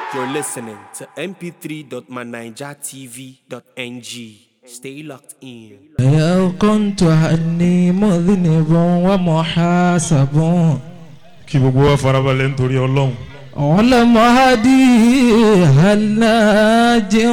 You're listening to mp3.manijatv.ng. Stay locked in. يا كنت عني مذنب ومحاسب kí gbogbo wa farabalẹ̀ nítorí Ọlọ́run. ولم هدي هل ناجي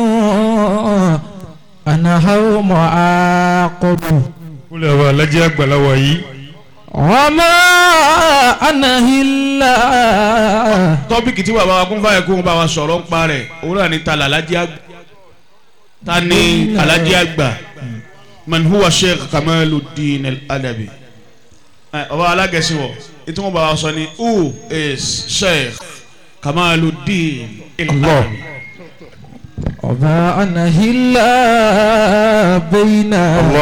أنا هو معاقب kúlẹ̀ àwọn alájẹ́ àgbàláwa yìí. وما أنا إلا tọ́pìkì tí bàbá wa kún fáyẹ̀ kó bá wa sọ̀rọ̀ ń pa rẹ̀ òun náà ni ta làlájẹ́ àgbà ta ni alájẹ́ àgbà man huwa Sheikh Kamaluddin Al-Adabi ọba alágẹ̀sìn wọ̀ ètò wọn bá wa sọ ni who is Sheikh Kamaluddin Al-Adabi. وما أنا إلا بين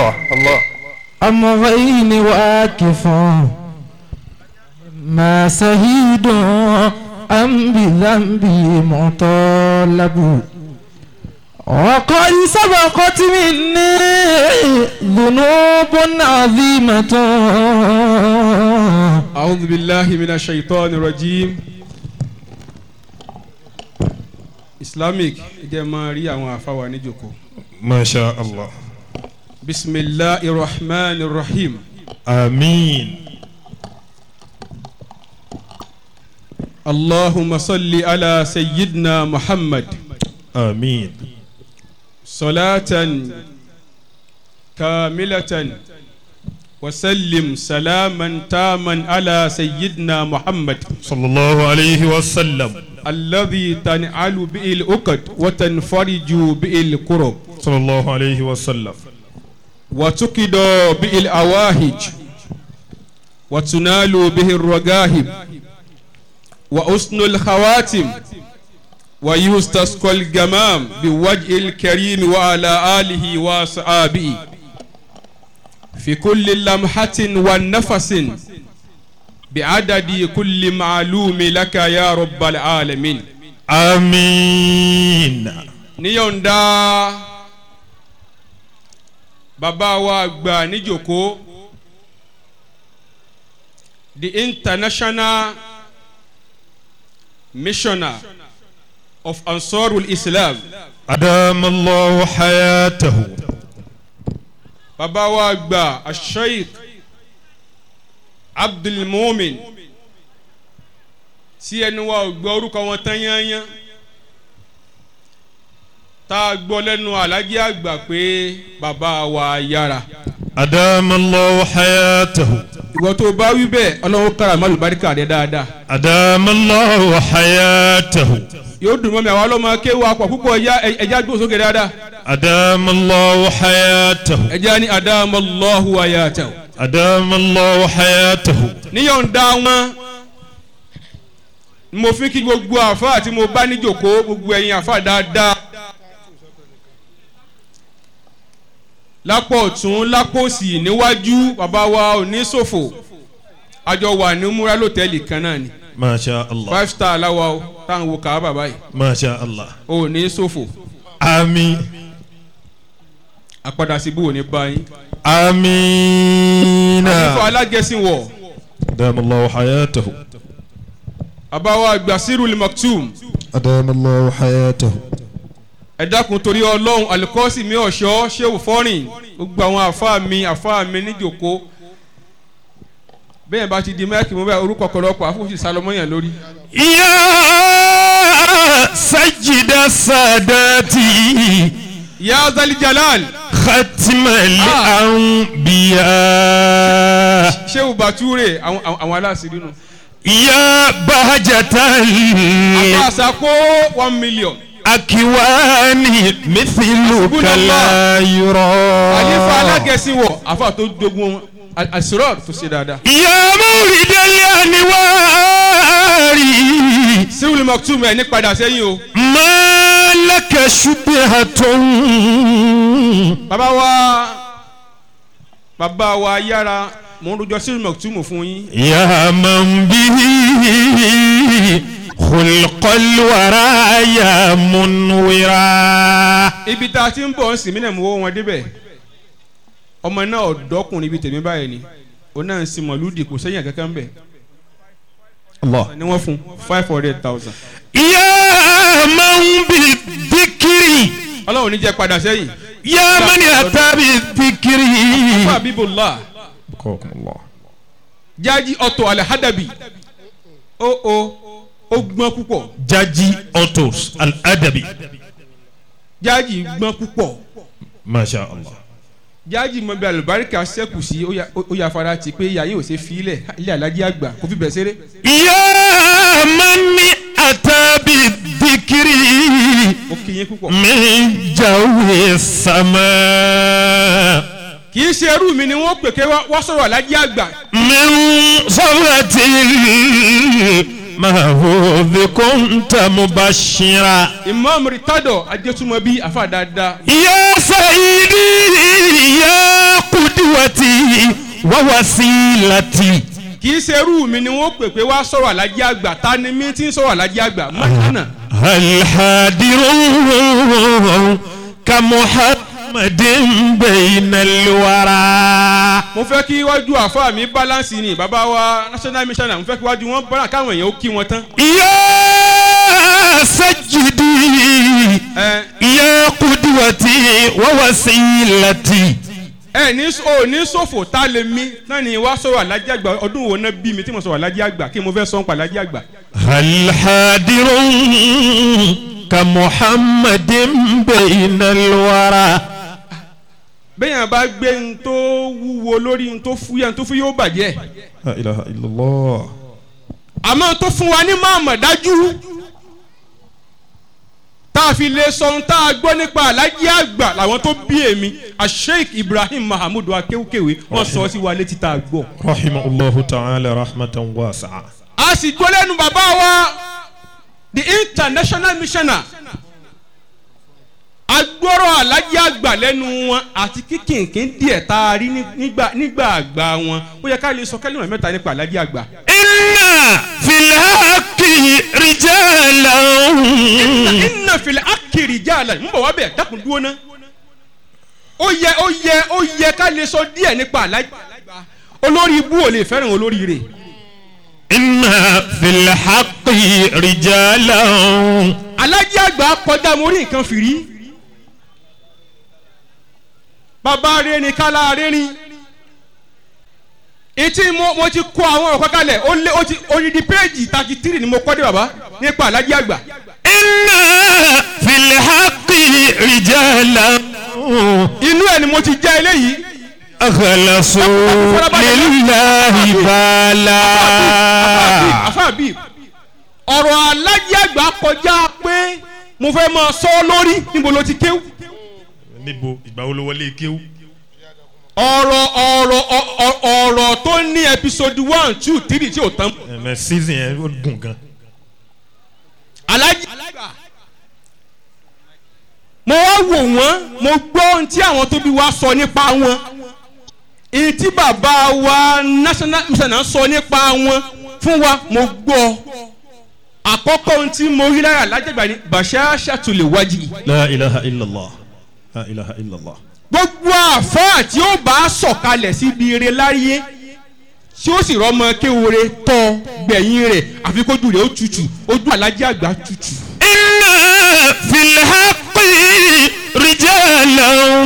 أمرين واقف ما سهيد أم بذنبي مطالب وقد سبقت مني ذنوب عظيمة. أعوذ بالله من الشيطان الرجيم. Islamic jẹ́ máa rí àwọn àfáwà níjòkó. masha Allah. Bismillahir Rahmanir Rahim. amiin. Allahumma salli ala sayyidina Muhammad. amiin. Salatan kamilatan wa sallim salaman taman ala sayyidina Muhammad. sallallahu alayhi wa sallam. الذي تنعل به العقد وتنفرج به الكرب sallallahu alayhi wa sallam. وتقضى به الأواهج وتنال به الرغائب وحسن الخواتم ويستسقى الغمام بوجه الكريم وعلى آله وصحبه في كل لمحة ونفس بعدد كل معلوم لك يا رب العالمين. amiin. níyọ̀ǹda bàbá wa àgbà níjòkó the international missioner of Ansarul Islam. adamallahu hayatahu. bàbá wa àgbà Sheikh Abdul Mumin tí ẹni wa gbọ́ orúkọ wọn tán yányán tá a gbọ́ lẹ́nu alájí àgbà pé bàbá wa yára. adamallahu hayatahu. ìwọ tó bá wí bẹ́ẹ̀ ọlọ́run kára má lùbáríkà rẹ dáadáa. adamallahu hayatahu. yóò dùn mọ́ mi àwọn ọlọ́mọ akéwà pọ̀ púpọ̀ ẹja gbó sókè dáadáa. adamallahu hayatahu. ẹja ní adamallahu hayatahu. adamallahu hayatahu. níyọ̀ǹda wọn mo fi kí gbogbo àfáà tí mo bá níjòkó gbogbo ẹ̀yin àfáà dáadáa lápò ọ̀tún lápò òsì níwájú bàbá wa ò ní ṣòfò àjọ wà ní múra lọ́tẹ́ẹ̀lì kan náà ni masha Allah. 5-star aláwa o táwọn wo kàá bàbá yìí masha Allah. ò ní ṣòfò amiin. àpadà síbú ò ní báyìí. amiina. àyífọ́ alágẹ̀sìn wọ̀ adamallahu hayatahu. bàbá wa Gbasirul Maktum adamallahu hayatahu. ẹ dákun torí ọlọ́run alikọ́sì mi ọ̀ṣọ́ ṣéwù fọ́rìn gbogbo àwọn àfáà mi níjòkó bẹ́ẹ̀ bá ti di mẹ́kì mú bẹ́ẹ̀ orúkọ ọ̀pọ̀lọpọ̀ àfúnṣì salomonian lórí. ya sajida sadati. ya zali jalal. khatimal anbiya. ṣéwù Bature àwọn aláṣírí nù. ya bahajatal. àpàṣà kó 1 million. akiwani mithiluka la yura. àlefa alágẹ̀sìn wọ̀ àfa tó dogun àṣírọ̀ tó ṣe dáadáa. ya mawridal anwari. Sirul Maktum ẹ̀ ní padà sẹ́yìn o. malaka shubhatun. bàbá wa yára mo ń rojọ́ Sirul Maktum fún yín. ya man bihi khulqal waraya munwira. ibi tá a ti ń bọ̀ ń sìn mí náà mo wọ́ wọn débẹ̀ ọmọ náà ọ̀dọ́kùnrin ibi tèmi báyìí ni òun náà ń sin mọ̀lúdì kò sẹ́yìn kankan bẹ̀ Allah. ni wọ́n fún 500,000. ya ọlọ́run ní jẹ́ padà sẹ́yìn. يا من أتى بالذكر Habibullah بقاكم الله. Jaji Auto Al-Hadabi ó gbọ́n púpọ̀. Jaji Autos Al-Adabi. Jaji gbọ́n púpọ̀. ما شاء الله. Jaji mọ bí alùbáríkà sẹ́kù sí ó yà fara ti pé ìyá yóò ṣe fi ilé alájí àgbà kó fi bẹ̀ ṣeré. يا من أتى بالذكر ó kì í yín púpọ̀. من جو السماء kì í ṣe ẹrú mi ni wọ́n pè ké wá sọ̀rọ̀ alájí àgbà. من صورة المهفوظ كنت مبشرا. Imam Ritado Adétúmọ̀bí àfa dáadáa. يا سيدي يا قدوتي ووسيلتي. kì í ṣe ẹrú mi ni wọ́n pè pé wá sọ̀rọ̀ alájí àgbà ta ni mi ti ń sọ̀rọ̀ alájí àgbà mọ́tánà. الحاضرون كمحمد بين الورى. mo fẹ́ kí iwájú àfa mi balance ni bàbá wa national missioner mo fẹ́ kí iwájú wọn bọ́lá káwọn èèyàn ó kí wọn tán. يا سيدي يا قدوتي ووسيلتي. ní ṣòfò tá a lè mí náà ni wá sọ̀rọ̀ alájí àgbà ọdún wo náà bí mi tí mo sọ̀rọ̀ alájí àgbà kí mo fẹ́ sọ ń pa alájí àgbà. الحاضرون كمحمد بين الورى. bẹ́ẹ̀yàn bá gbé n tó wúwo lórí n tó fúyà n tó fúyà ó bàjẹ́. لا إله إلا الله. àmọ́ tó fún wa ní máàmù dájú tá a fi lè sọ ohun tá a gbọ́ nípa alájí àgbà làwọn tó bí èmi Sheikh Ibrahim Mahamudu akéwkéwé wọ́n sọ sí wa létí tá a gbọ́. رحمه الله تعالى رحمة واسعة. a sì gbọ́ lẹ́nu bàbá wa the international missioner agbọ́rọ̀ alájí àgbà lẹ́nu wọn àti kíkìnkín díẹ̀ tá a rí nígbà àgbà wọn ó yẹ ká lè sọ kẹ́lẹ́mọ̀ mẹ́ta nípa alájí àgbà. إن في الحق رجالا. inna fil haqqi rijalan ń bọ̀ wá bẹ̀ dákun dúró ná. ó yẹ ká lè sọ díẹ̀ nípa alájí àgbà. olórí ibú ò lè fẹ́ràn olórí rẹ̀. إن في الحق رجالا. alájí àgbà kọjá mo rí nǹkan fìrí. bàbá rẹ̀ ní kálá rẹ̀ ní. etí mo ti kọ àwọn ọ̀pá kalẹ̀ odidi péèjì 33 ni mo kọ́ dé bàbá nípa alájí àgbà. إن في الحق رجالا. inú ẹ̀ ni mo ti jẹ́ eléyìí. أخلصوا لله بالا. àfàbí ọ̀rọ̀ alájí àgbà kọjá pé mo fẹ́ máa sọ lórí níbo ló ti kéwú. níbo ìgbà wo ló wọlé kéwú. ọ̀rọ̀ tó ní episode 1 2 3 tí ò tán. ẹ̀mẹ̀ season yẹn ó gùn gan. alájí àgbà mo wá wò wọ́n mo gbọ́ ohun tí àwọn tó bí wa sọ nípa wọn èyí tí bàbá wa national missioner sọ nípa wọn fún wa mo gbọ́ àkọ́kọ́ ohun tí mo rí lára alájí àgbà ni bashashatul wajhi. la ilaha illallah. la ilaha illallah. gbogbo àfáà tí ó bá sọ̀kalẹ̀ síbi eré láyé tí ó sì rọ́mọ kéwòrè tọ́ gbẹ̀yìn rẹ̀ àfi kójú rẹ̀ ó tutù ojú alájí àgbà tutù. inna fil haqqi rijalan.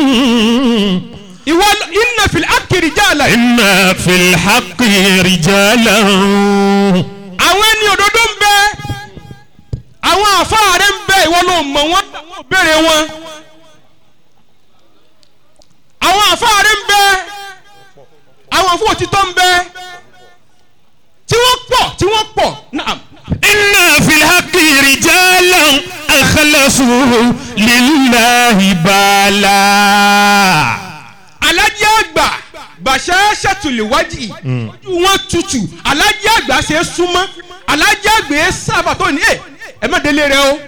ìwọ inna fil haqqi rijalan. inna fil haqqi rijalan. àwọn ẹni òdodo ń bẹ àwọn àfáà rẹ̀ ń bẹ ìwọ ló mọ̀ wọ́n béèrè wọn. àwọn àfáàrí ń bẹ àwọn fún òtítọ́ ń bẹ tí wọ́n pọ̀ náà. inna fil haqqi rijalan akhlasu lillahi bala. alájí àgbà bashashatul wajhi ojú wọn tutù alájí àgbà ṣe é súnmọ́ alájí àgbà ẹ sábà tó ní ẹ má délé rẹ o.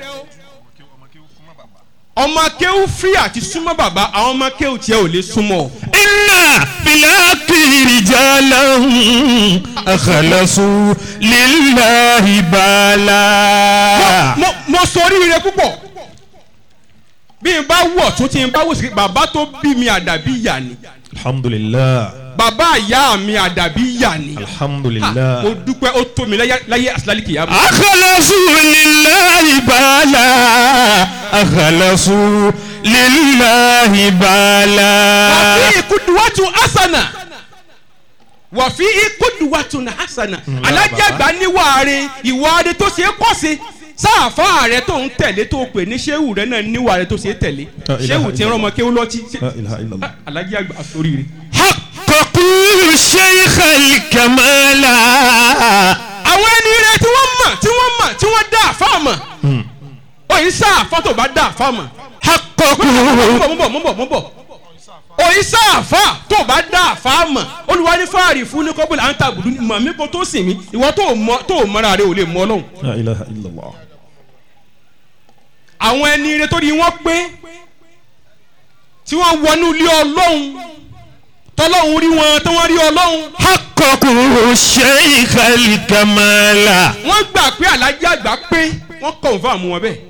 ọmọ akéwù free àti súnmọ́ bàbá àwọn ọmọ akéwù tiẹ̀ ò lè súnmọ́. inna fil haqqi rijalan akhlasu lillahi bala. mo sọ oríire púpọ̀ bí n bá wọ̀ tún tí n bá wò sí bàbá tó bí mi àdàbí ìyá ni. alhamdulillah. bàbá ìyá mi àdàbí ìyá ni. alhamdulillah. mo dúpẹ́ ó tó mi láyé àsìlálì kìyàmù. akhlasu lillahi bala. أخلصوا لله بالا wàfíì kúdùwàtú hasana wàfíì kúdùwàtú hasana alájà àgbà níwàárí ìwàárí tó ṣe é kọ́sí sáàfà rẹ tó ń tẹ̀lé tó pè ní ṣéwù rẹ náà níwàárí tó ṣe é tẹ̀lé ṣéwù tí ń rọmọ kéwú lọ́tí alájà àgbà àforíire. حققوا شيخ الكمال àwọn ẹni rẹ tí wọ́n dá àfà mọ̀ òyìn sáàfà tó bá dá àfà mọ̀ mọ̀ bọ̀ òyìn sáàfà tó bá dá àfà mọ̀ olùwà ní fáàrí fún ní kọ́bùlà à ń tàbùdù mọ̀ mí kó tó sìn mí ìwọ tó mọ́ra rẹ ò lè mọ́ Ọlọ́run. لا إله إلا الله. àwọn ẹni rẹ tó di wọ́n pé tí wọ́n wọnú ilé Ọlọ́run tọ́lọ́run rí wọn tó wọ́n rí Ọlọ́run. حققوا شيخ الكمال wọ́n gbà pé alájà àgbà pé wọ́n confirm wọn bẹ́ẹ̀.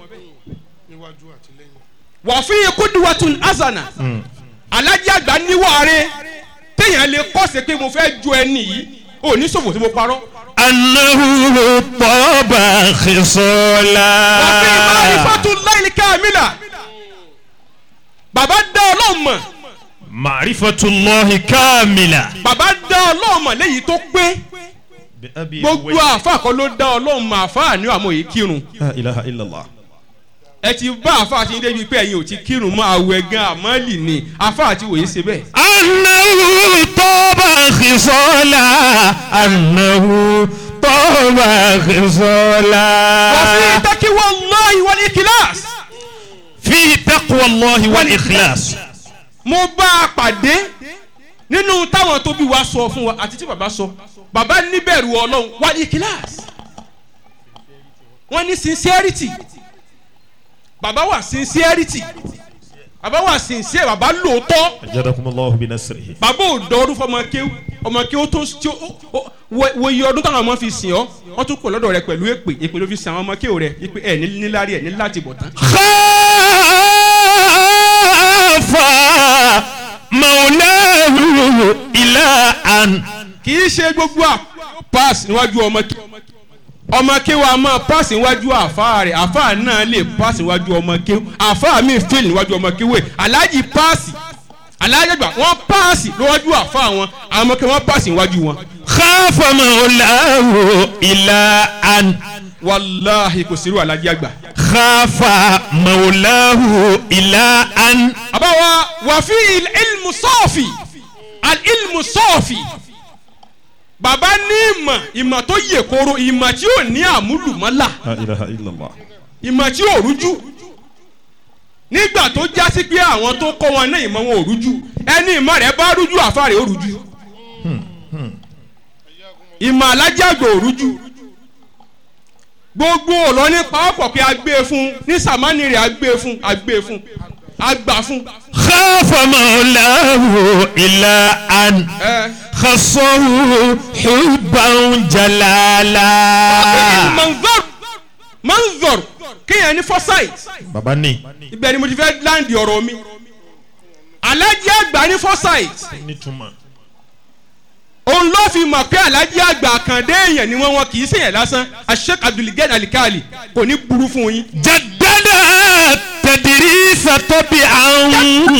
wàfíì kúdùwàtún hasana alájà àgbà níwàárí téèyàn lè kọ́sẹ̀ pé mo fẹ́ ju ẹni yìí ò ní ṣòfò tí mo parọ́. أنه طاب خصالا wàfíì ma'rifatullahi kamila bàbá dá Ọlọ́run mọ̀. معرفة الله كاملة. bàbá dá Ọlọ́run mọ̀ léyìí tó pé gbogbo àfa kan ló dá Ọlọ́run mọ̀ àfa ní àmọ́ yìí kírun. لا إله إلا الله. ẹ ti bá àfa àti débi pé ẹ̀yin ò ti kírun mọ́ àwẹ̀ gan àmọ́lì ni àfa àti wòye ṣe bẹ́ẹ̀. أنه طاب خصالا أنه طاب خصالا وفي تقوى الله والإخلاص. فيه تقوى الله والإخلاص. mo bá a pàdé nínú táwọn tó bí wa sọ fún wa àti tí bàbá sọ bàbá níbẹ̀rù Ọlọ́run wà ní kíláàsì wọ́n ní sincerity bàbá wà sincerity bàbá wà sincere bàbá lóòótọ́ أجركم الله بنصره. bàbá ò dọ́ọ́dún fún ọmọ kí ó tó wo iye ọdún táwọn ọmọ fi sìn ọ́ wọ́n tún pọ̀ lọ́dọ̀ rẹ pẹ̀lú èpè ló fi sìn àwọn ọmọ kí ó rẹ èpè ẹ̀ níláárí ẹ̀ ní láti bọ̀ tán. مولاه إلى أن kì í ṣe gbogbo pass níwájú ọmọ kéwà máa pass níwájú àfáà rẹ̀ àfáà náà lè pass níwájú ọmọ kéwà àfáà mi fail níwájú ọmọ kéwà aláàjì pass aláàjì gbà wọ́n pass níwájú àfáà wọn àwọn ọmọ kéwà wọ́n pass níwájú wọn. خاف مولاه إلى أن wàláhì kò sírú aláàjì àgbà. خاف مولاه إلى أن àbáwá wàfí ilmu sọ́ọ̀fì ilmu sọ́ọ̀fì bàbá ní ìmọ̀ tó yè koro ìmọ̀ tí ò ní àmúlùmọ́là لا إله إلا الله. ìmọ̀ tí ò rújú nígbà tó já sí pé àwọn tó kọ́ wọn náà ìmọ̀ wọn ò rújú ẹni ìmọ̀ rẹ̀ bá rújú àfàrẹ̀ ó rújú ìmọ̀ alájàgbò ò rújú gbogbo ọ̀lọ́ nípa ọ̀pọ̀ pé a gbé fún ní sàmánì rẹ̀ a gbé fún agbà fún. خاف مولاه إلى أن خصه حبا جلالا. manzor kéèyàn ní foresight. baba ní. ibẹ̀ ni mo ti fẹ́ láǹdì ọ̀rọ̀ mi. alájí àgbà ní foresight. òun ló fi mọ̀ pé alájí àgbà àkàndé èèyàn ni wọ́n kì í ṣèyàn lásán Sheikh Abdulgani Alikali kò ní burú fún yín. jaddada tadrisa tabi'an.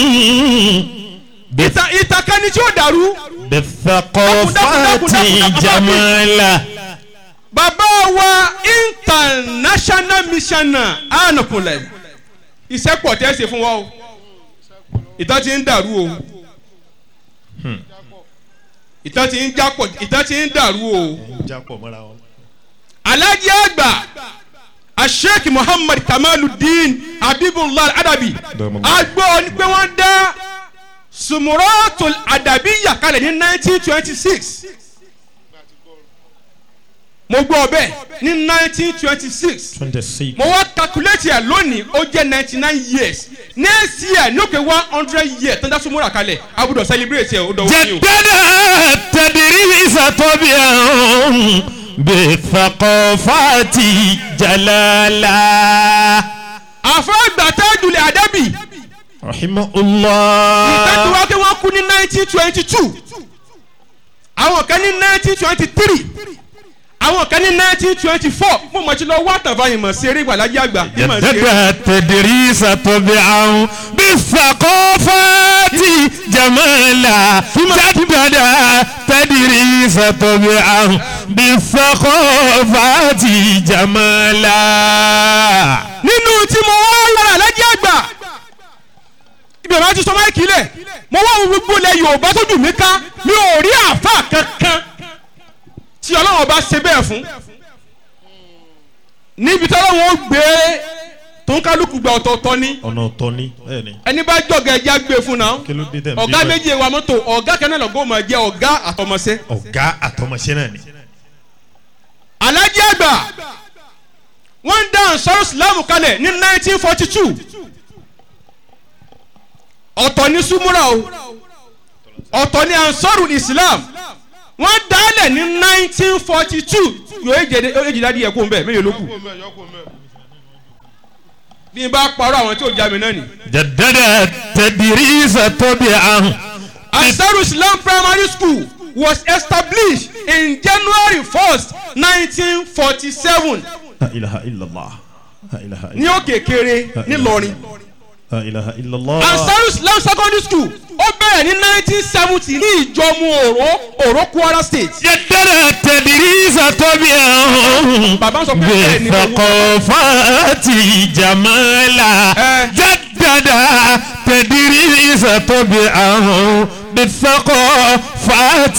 ìtàkànnì tí ó dàrú. bithaqafati jamala. bàbá wa international missioner ànàkùnlẹ̀ iṣẹ́ pọ̀ tẹ́ ṣe fún wa o ìtàn ti ń dàrú o ìtàn ti ń jápọ̀ ìtàn ti ń dàrú o. Alhaji àgbà Sheikh Muhammad Kamaluddin Habibullah Adabi agbọ́ pé wọ́n dá Sumuratul Adabiyya kalẹ̀ ní 1926 mo gbọ́ bẹ́ẹ̀ ní 1926 mo wá calculate ẹ̀ lónìí ó jẹ́ 99 years next year ní òkè 100 years tó ń dá Sumura kalẹ̀ a gbọ́dọ̀ celebrate ẹ̀ ó dọ̀wọ́ ní o. jaddada tadrisa tabi'an bithaqafati jalala. àfọ̀gbà Tajul Adabi rahimahullah. ìtẹ́jú wa kí wọ́n kú ní 1922 àwọn kan ní 1923 àwọn kan ní 1924 mo mọ̀ tí lọ wá tàfàyìn mọ̀ sí eré ìgbàlájì àgbà. جدد تدريس طبعا بالثقافات جمالا جدد تدريس طبعا بالثقافات جمالا. nínú tí mo wá lára alájì àgbà ibẹ̀ máa ti sọ máìkì lẹ̀ mo wá wo gbogbo ilẹ̀ Yorùbá tó dùn mí ká mi ò rí àáfà kankan tí Ọlọ́run bá ṣe bẹ́ẹ̀ fún níbi tí Ọlọ́run ó gbé tó ń kálukú gba ọ̀tọ̀ọ̀tọ̀ ní. ọ̀nà ọ̀tọ̀ ni bẹ́ẹ̀ ni. ẹni bá jọ̀gẹ̀ ẹja gbé fún náà kí ló dé tẹ̀ ọ̀gá méjì wa mọ́tò ọ̀gá kẹ́nẹ́ lọ́gọ́ máa jẹ́ ọ̀gá àtọmọṣẹ́. ọ̀gá àtọmọṣẹ́ náà ni. Alhaji àgbà wọ́n ń dá Ansarul Islam kalẹ̀ ní 1942 ọ̀tọ̀ ní súmúrà o ọ̀tọ̀ ní Ansarul Islam wọ́n dálẹ̀ ní 1942 yóò èjìdá díẹ̀ kó ń bẹ̀ mẹ́yẹ̀ lókù bí n bá parọ́ àwọn tí ó já mi náà ni. جدد تدريس طبعا. Ansarul Islam Primary School was established in January 1st 1947 لا إله إلا الله لا إله إلا ní Òkèkèrè nílọrin. لا إله إلا الله. Ansarul Islam Secondary School ó bẹ̀rẹ̀ ní 1970 ní Ìjọ̀mú Òró Kwara State. جدد تدريس طبعا bàbá sọ pé bẹ́ẹ̀ ni بالثقافات جمالا جدد تدريس طبعا بالثقافات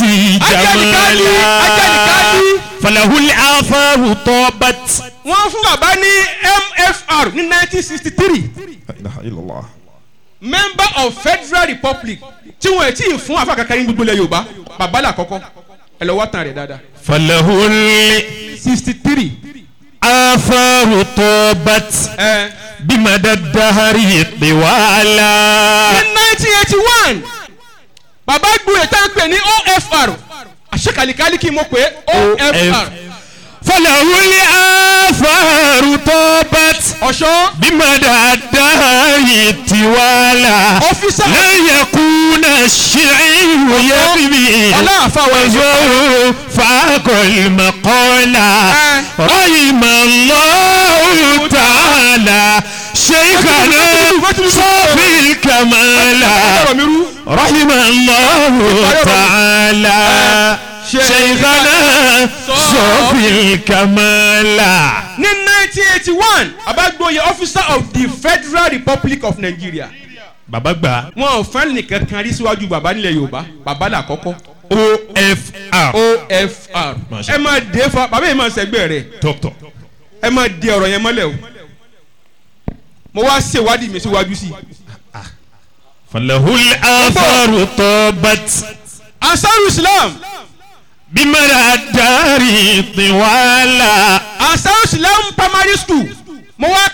جمالا فله الآثار طابت. wọ́n fún bàbá ní MFR ní 1963 لا إله إلا الله. member of Federal Republic tí wọ́n ti fún afa kankan ní gbogbo ilẹ̀ Yorùbá bàbá là kọ́kọ́ ẹ lọ wá tán rẹ̀ dáadáa. فله 63 الآثار طابت بمدى الدهر طوالا. ní 1981 bàbá gbúre tá à ń pè ní OFR àṣekàlìkálì kí n mọ̀ pé OFR. فله الآثار طابت ọ̀ṣọ́ بمدى الدهر طوالا. ọ́fíìsà لا يكون الشعر يبني وزور فاق المقالة. رحم الله تعالى شيخنا صافي الكمالة. رحم الله تعالى شيخنا صافي الكمالة. ní 1981 abagboye officer of the Federal Republic of Nigeria. bàbá gbà. wọn ò fẹ́ nìkan kan rí síwájú bàbá nílẹ̀ Yorùbá bàbá là kọ́kọ́. OFR. OFR ẹ máa dé fa bàbá yìí máa ṣẹgbẹ́ rẹ̀ doctor. ẹ máa dé ọ̀rọ̀ yẹn mọ́lẹ̀ o mo wá ṣèwádìí mi síwájú sí i. فله الآثار طابت Ansarul Islam بمدى الدهر طوالا. Ansarul Islam Primary School mo wá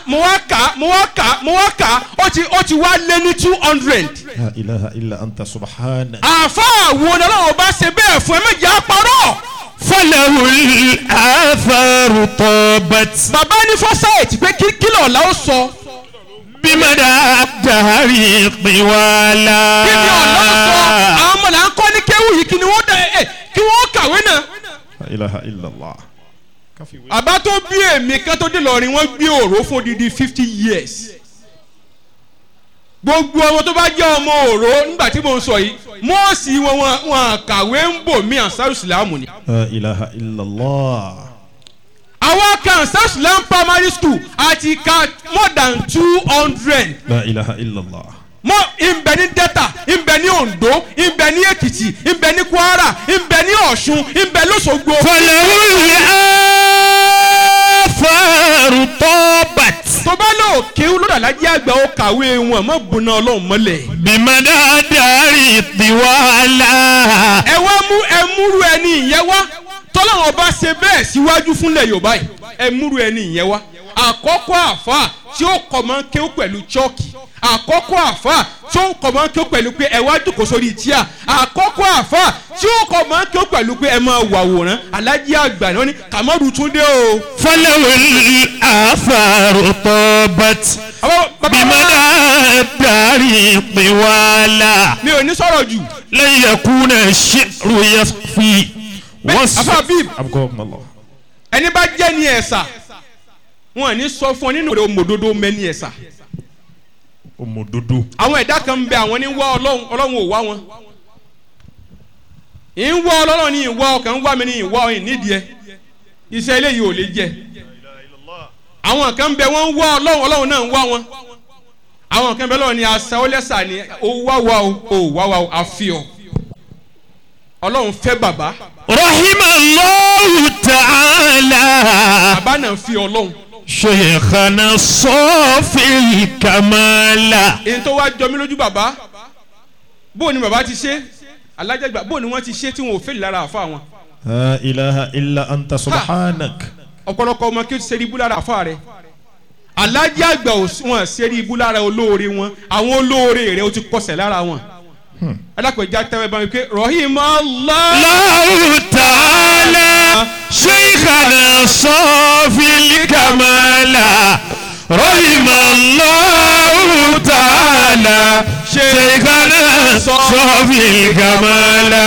kà ó ti wá lé ní 200. لا إله إلا أنت سبحانك. àáfàá wo ni Ọlọ́run bá ṣe bẹ́ẹ̀ fún ẹ méjì àparọ́. فله الآثار طابت bàbá ní fọ́sáìtì pé kí lọ́ọ̀la ó sọ. بمدى الدهر طوالا. kí ni ọ̀la ó sọ àwọn ọmọ là ń kọ́ ní kéwù yìí kí wọ́n kàwé náà. لا إله إلا الله. àbá tó bí èmi kan tó dé lọ́rin wọ́n gbé òró fún odidi 50 years. gbogbo ọmọ tó bá jẹ́ ọmọ òró nígbà tí mo ń sọ yìí mọ́ọ̀sì wọn kàwé ń bò mí Ansarul Islam ni. لا إله إلا الله. àwọn kan Ansarul Islam Primary School àti ka more than 200. لا إله إلا الله. mọ ìbẹ ní Delta ìbẹ ní Ondo ìbẹ ní Èkìtì ìbẹ ní Kwara ìbẹ ní Ọ̀ṣun ìbẹ lọ́ṣogbo. فله الآثار طابت tó bá lò kéwú lọ́dà lájẹ́ àgbà ó kàwé wọn mọ́ bùnà Ọlọ́run mọ́lẹ̀. بمدى الدهر طوالا. ẹ wá mú ẹmúrú ẹni ìyẹn wá tọ́lọ́wọ́n bá ṣe bẹ́ẹ̀ síwájú fúnlẹ̀ Yorùbá yìí ẹmúrú ẹni ìyẹn wá àkọ́kọ́ àfa tí ó kọ̀ mọ́ kéwú pẹ̀lú chọ́ọ̀kì àkọ́kọ́ àfa tí ó kọ̀ mọ́ kéwú pẹ̀lú pé ẹ wá jókòó sórí tíà àkọ́kọ́ àfa tí ó kọ̀ mọ́ kéwú pẹ̀lú pé ẹ máa wàwòrán Alhaji àgbà ni wọ́n ní Kamaru Túndé o. فله الآثار طابت بمدى الدهر طوالا. mi ò ní sọ̀rọ̀ jù. لن يكون الشعر يصفي afa bíi Abgọ́mọlọ. ẹni bá jẹ́ ní ẹ̀sà wọn ní sọ fún ọ nínú rẹ̀ òmòdodo mẹ́ni ẹ̀sà. Òmòdodo. àwọn ẹ̀dá kan ń bẹ àwọn ní wá ọlọ́run ò wá wọn. ń wá ọlọ́run ní ìwọ ọkàn ń wá mi ní ìwọ ọ̀hìn nídìí ẹ iṣẹ́ eléyìí ò lè jẹ. àwọn kan ń bẹ wọ́n ń wá ọlọ́run náà ń wá wọn. àwọn kan bẹ lọ́wọ́ ni àṣà ó lẹ́sà ni ó wá wa o àfihàn ọlọ́run fẹ́ bàbá. Rahimallahu ta'ala. bàbá náà fi ọlọ́run. Shaykhana Sofil Kamala. èyí tó wá jọ mí lójú bàbá bó ni bàbá ti ṣe alájàgbà bó ni wọ́n ti ṣe tí wọn ò fẹ́ lára àfa wọn. La ilaha illa anta subhanak. ọ̀pọ̀lọpọ̀ ọmọ kí o ti ṣe ibú lára àfa rẹ̀ alájàgbà wọn ṣe ibú lára olóore wọn àwọn olóore rẹ̀ o ti kọsẹ̀ lára wọn. alákòjá tẹ́wẹ́ bá mi pé Rahimallahu ta'ala Shaykhana Sofil Kamala. Rahimallahu ta'ala Shaykhana Sofil Kamala.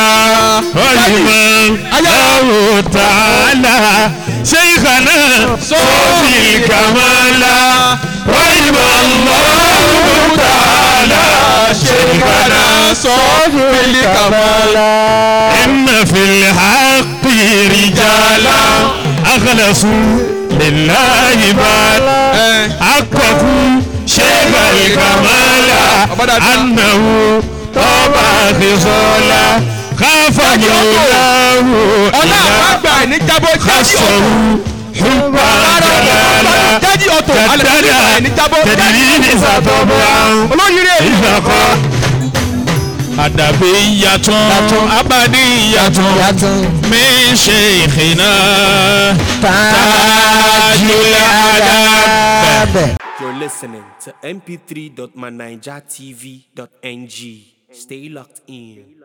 Rahimallahu ta'ala Shaykhana Sofil Kamala. Rahimallahu ta'ala Shaykhana Sofil Kamala. إن في الحق رجالا أخلصوا لله بال حققوا شيخ الكمال أنه طبع خصالا خاف مولاه إذا خصه حبا جلالا تدريب سطبعا إذا قال Adabiyatun abadiyatun min shaykhina tajul adab. You're listening to mp3.manijatv.ng. Stay locked in.